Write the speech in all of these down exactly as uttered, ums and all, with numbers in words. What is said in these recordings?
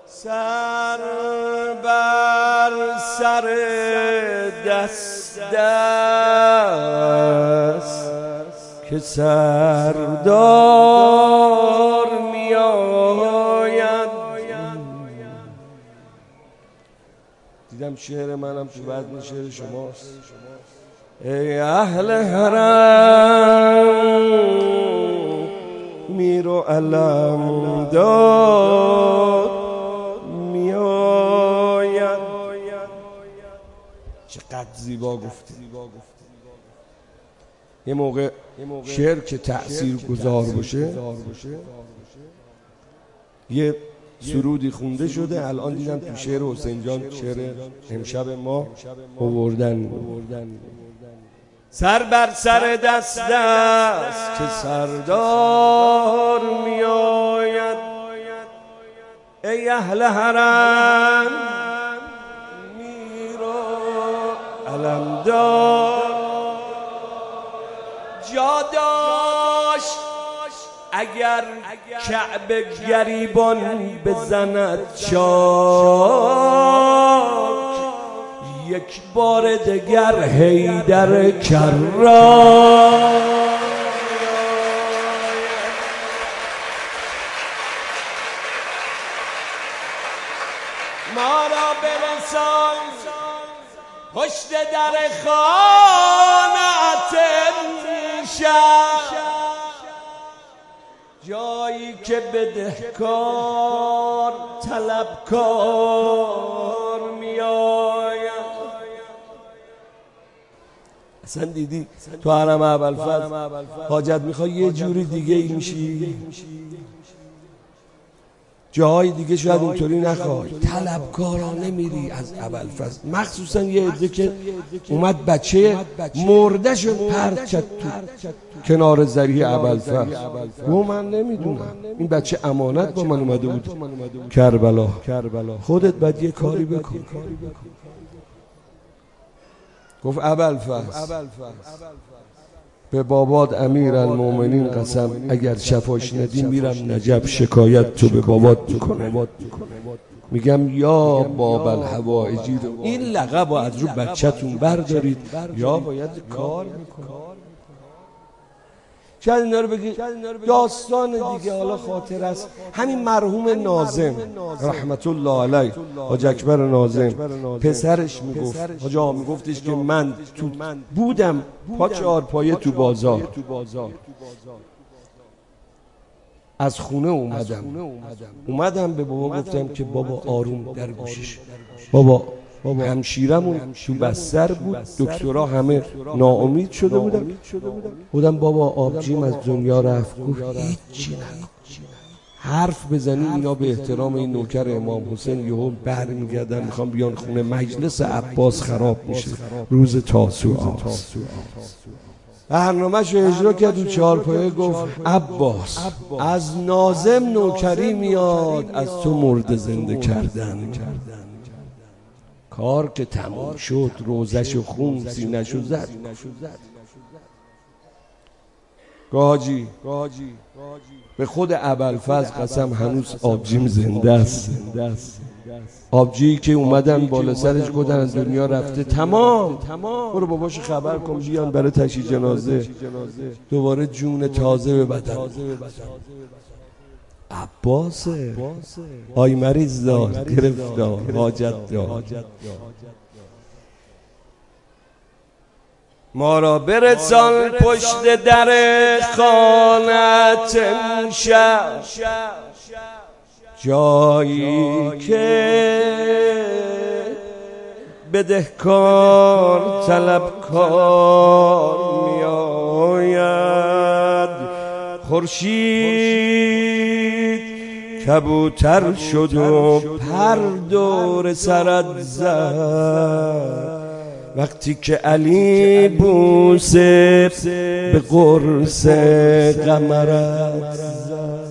سر بر سر دست دست که سردار می آید. دیدم شعر منم تو وزن شعر شماست. ای اهل حرم میر و علم داد می آید. چقدر زیبا گفتی. یه موقع شعر که تأثیر گذار باشه یه سرودی خونده شده، الان دیدم تو شعر حسین جان شعر امشب ما آوردن. سر بر سر دست دست که سردار می آید. ای اهل حرم میر و علمدار جا داشت اگر کعبه گریبان بزند چاک، یک بار دگر حیدر کرار. ما را برسان پشت در خانه شهر، جایی که بدهکار طلبکار می آید. اصلا دیدی تو حرم ابوالفضل حاجت میخوای یه جوری دیگه ای میشی، جاهای دیگه شاید اونطوری نخوای، طلبکارانه میری از ابوالفضل. مخصوصا یه عده که اومد بچه مرده شد پرت کرد تو کنار ذریح ابوالفضل، گفت من نمیدونم این بچه امانت با من اومده بود کربلا، خودت باید یه کاری بکن. گفت ابوالفضل به بابات امیر المومنین قسم اگر شفاش ندی میرم نجف شکایت تو به بابات میکنم، میگم یا باب الحوائجی رو این لقب رو از رو بچه‌تون بردارید یا باید کار میکنید. شاید اینا رو بگی داستان دیگه. حالا خاطر است همین مرحوم ناظم رحمت الله علیه، حاج اکبر ناظم، پسرش میگفت، حاج آقا میگفتش که من تو بودم پا چهار پایه تو بازار، از خونه اومدم اومدم به بابا گفتم که بابا آروم در گوشش، بابا همشیرمون تو بستر بود، دکترها همه ناامید شده بودن، بودم بابا آبجیم از دنیا رفت. گفت هیچی نکن، حرف بزنی اینا به احترام این نوکر امام حسین یهو برمیگردن میخوام بیان خونه، مجلس عباس خراب میشه، روز تاسوعا. برنامه‌شو اجرا کرد و چهار پایه گفت عباس از ناظم نوکری میاد، از تو مرد زنده کردن. کار که تمام شد روزش خون سینه‌شو زد. گاجی به خود ابوالفضل قسم هنوز آبجیم زنده است، آبجی که اومدن بالا سرش گفتن از دنیا رفته، تمام برو باباش خبر کن بیان برای تشییع جنازه، دوباره جون تازه به بدن. عباسه آی مریض دار گرفتار حاجت دار، ما را برسان پشت در خانت امشب، جایی که بدهکار طلبکار می آید. خورشید کبوتر شد و پر دور سرت زد، وقتی که علی بوسه به قرص قمرت زد.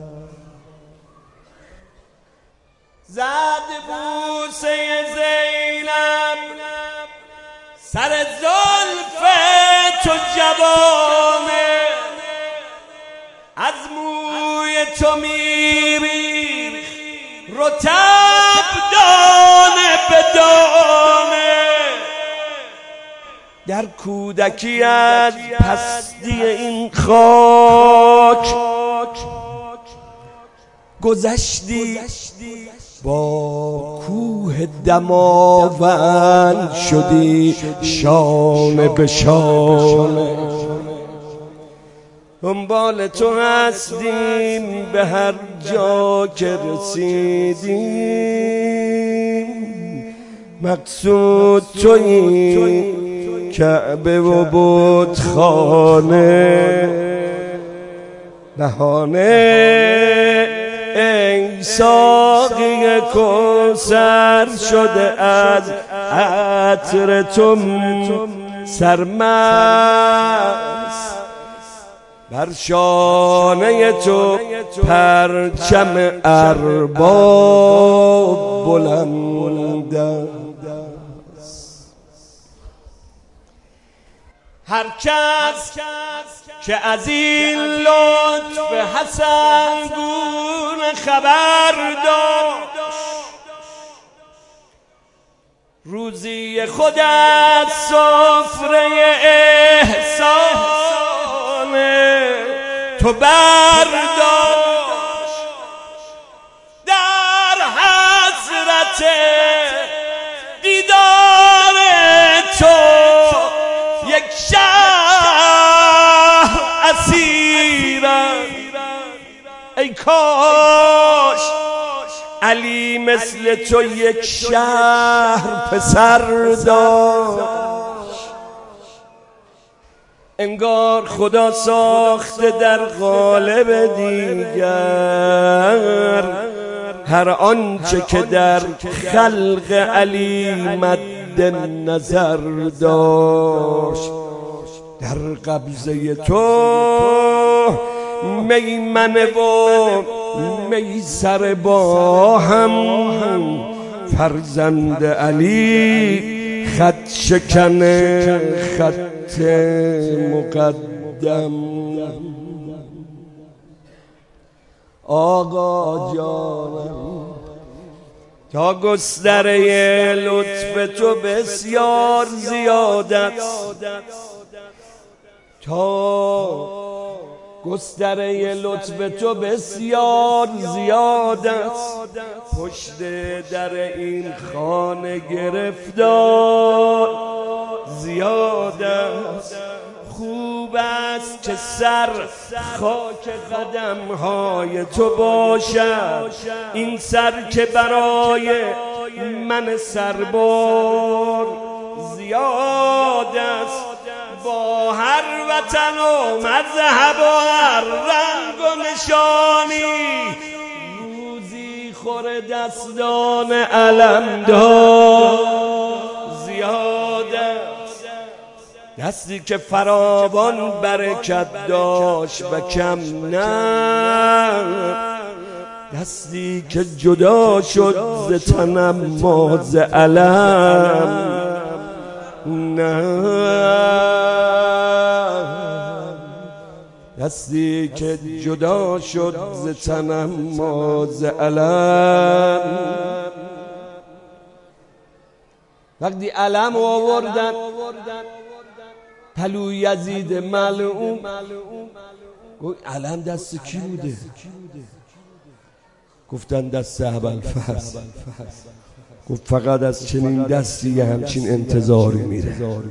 زد بوسه زینب سر زلف تو جوانه، از موی تو میری رطب دانه به دانه در کودکی از پستی این خاک گذشتی، با کوه دماوند شدی شانه به شانه. دنبال تو هستیم به هر جا که رسیدیم، مقصود تویی کعبه و بتخانه. بهانه ای ساقی کوثر شده از عطر تو سرمست، بر شانه تو پرچم ارباب بلند است. هر کس که از این لطف حسن گونه خبر داشت، روزی خود از سفره احسان تو برداشت، در حسرت دیدار تو یک شهر اسیرم. ای کاش علی مثل تو یک شهر پسر داشت. انگار خدا ساخته در قالب دیگر هر آنچه که در خلق علی مد نظر داشت. در قبضه تو میمنه و میسر با هم، فرزند علی خط شکن خط مقدم. آقا جانم تا گستره لطف تو بسیار زیاد است، تا گستره لطف تو بسیار زیاد است، پشت در این خانه گرفتار زیاد است. خوب است که سر خاک قدم های تو باشد، این سر که برای من سربار زیاد است. با هر وطن و مذهب و هر رنگ و نشانی روزی خور دستان علمدار زیاد است. دستی که فراوان برکت داشت و کم نه، دستی که جدا شد ز تنم ما ز علم نه، دستی که جدا شد ز تنم ما ز علم. وقتی علم آوردن پلو یزید ملعون، گفت علم دست کی بوده؟ گفتن دست ابوالفضل. گفت فقط از چنین دستی همچین انتظاری میره.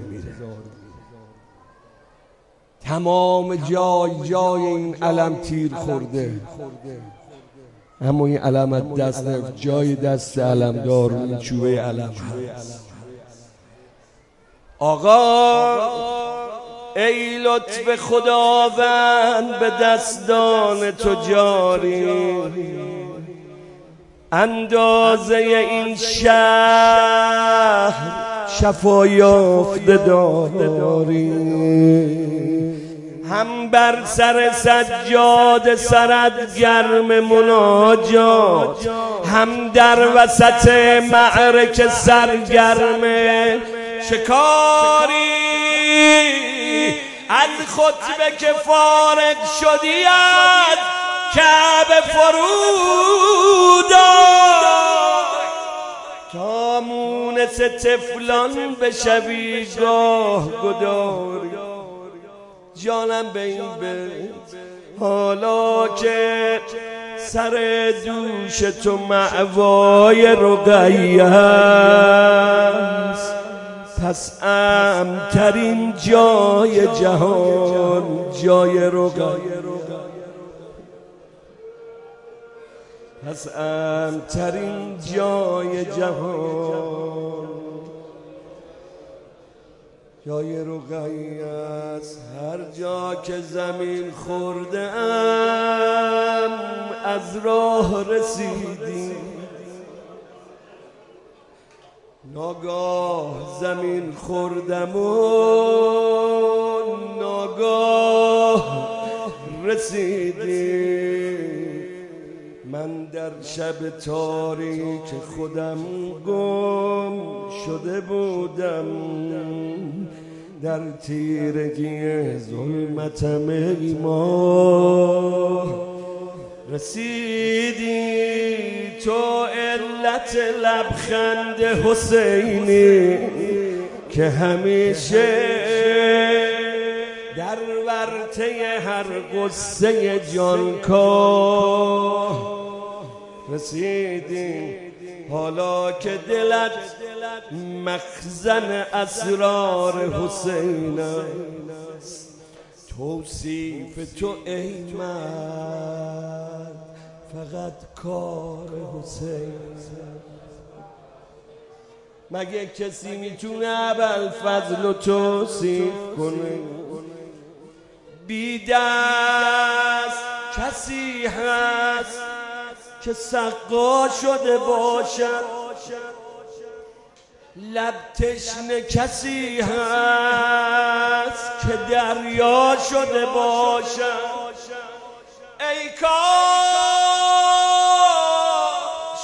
تمام جای جای این علم تیر خورده، اما این علم از دست نفت جای دست علمدار این چوبه علم هست. آقا ای لطف خداوند به دستان تو جاری، اندازه این شهر شفا یافته داری. هم بر سر سجاد سرت گرم مناجات، هم در وسط معرکه سرگرم شکاری. از خطبه که فارغ شدی از کعبه فرود مثل تفلان به شبیگاه گداری جانم به این بیت حالا که سر دوش تو مأوای رقیه است پس امن‌ترین جای جهان جای رقیه پس امن‌ترین جای جهان جای رقیه است هر جا که زمین خورده ام از راه رسیدیم ناگاه زمین خوردم و ناگاه رسیدیم من در شب تاریک خودم گم شده بودم در تیرگی ظلمتم ای ماه رسیدی تو علت لبخند حسینی که همیشه در ورطه هر قصه جانکاه رسیدی حالا که دلت مخزن اسرار حسین است توصیف تو ای مرد فقط کار حسین مگه کسی میتونه ابوالفضل رو توصیف کنه بی دست کسی هست که سقا شده باشد لب تشنه کسی هست که دریا شده باشد ای کاش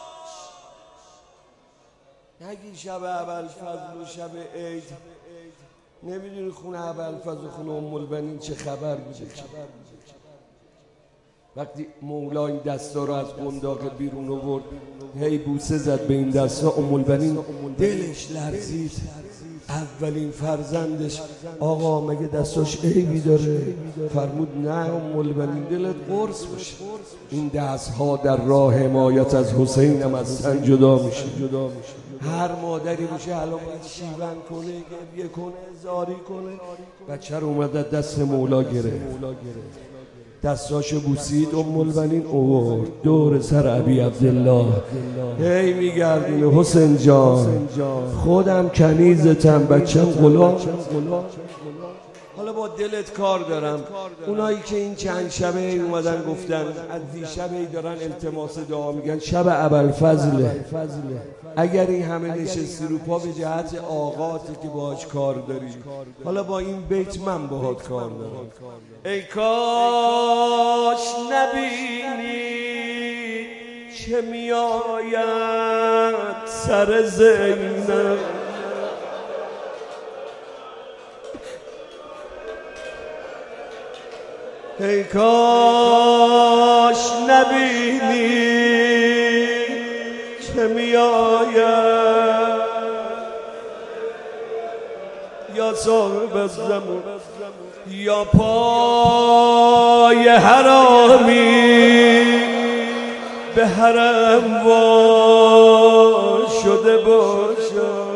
نگی شب ابوالفضل و شب عید نمیدونی خونه ابوالفضل و خونه ام البنین چه خبر بوده وقتی مولا این دستا رو از قنداق بیرون آورد هی بوسه زد به این دستا ام البنین دلش لرزید اولین فرزندش آقا مگه دستاش عیبی داره فرمود نه ام البنین دلت قرص باشه این دست ها در راه حمایت از حسین هم از تن جدا میشه هر مادری میشه الان باید شیون کنه گریه کنه زاری کنه بچه رو اومد دست مولا گرفت دستاشو بوسید ام البنین اوورد دور سر ابی عبدالله هی میگردونه حسین جان خودم کنیزتم بچم غلام حالا با دلت کار دارم اونایی که این چند شبه اومدن گفتن از دیشبه دارن التماس دعا میگن شب ابوالفضله اگر این همه نشستی رو پا به جهت آقاتی که باهاش کار داری حالا با این بیت من باهات کار دارم ای کاش نبینی چه میآید سر زینب ای کاش نبینی چه میآید یا صاحب الزمان یا پای حرامی به حرم وا شده باشد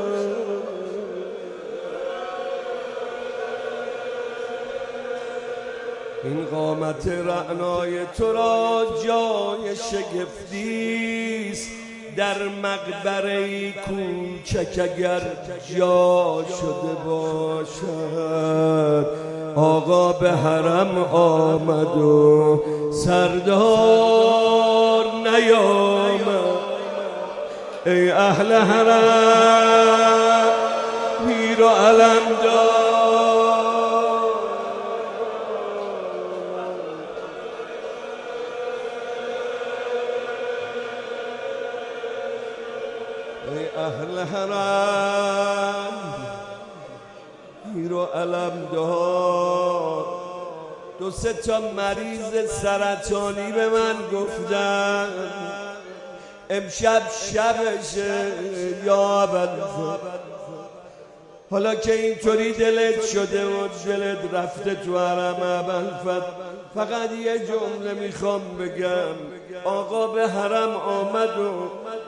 این قامت رعنای تو را جای شگفتیست در مقبره کوچک اگر جا شده باشد آقا به حرم آمد و سردار نیامد ای اهل حرم میر و علم دار ای اهل حرم میر و علم دار دو سه تا مریض سرطانی به من گفتن امشب شبشه یا ابوالفضل، حالا که اینطوری دلت شده و دلت رفته تو حرم ابوالفضل، فقط یه جمله میخوام بگم. آقا به حرم آمد و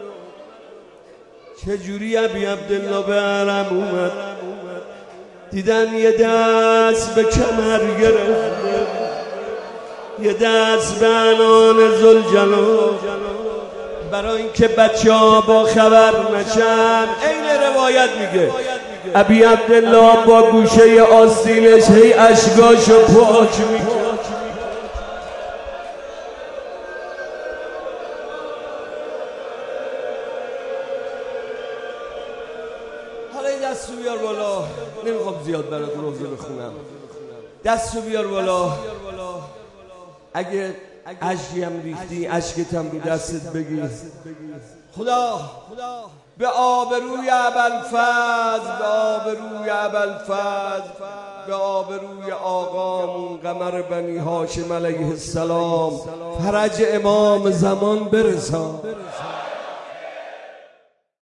چجوری ابی عبدالله به حرم اومد؟ دیدن یه دست به کمر گرفته، یه دست به عنان ذوالجلال، برای اینکه بچه ها با خبر نشن. این روایت میگه ابی عبدالله با گوشه آستینش هی اشکاشو پاک میکرد. حالا این دستو بیار بالا، نمیخوام زیاد برات روزه بخونم. دستو بیار بالا، اگه اشکی هم ریختی اشکت هم رو دستت بگیر. خدا به آبروی ابوالفضل، به آبروی ابوالفضل، به آبروی آقامون قمر بنی هاشم علیه السلام فرج امام زمان برسان.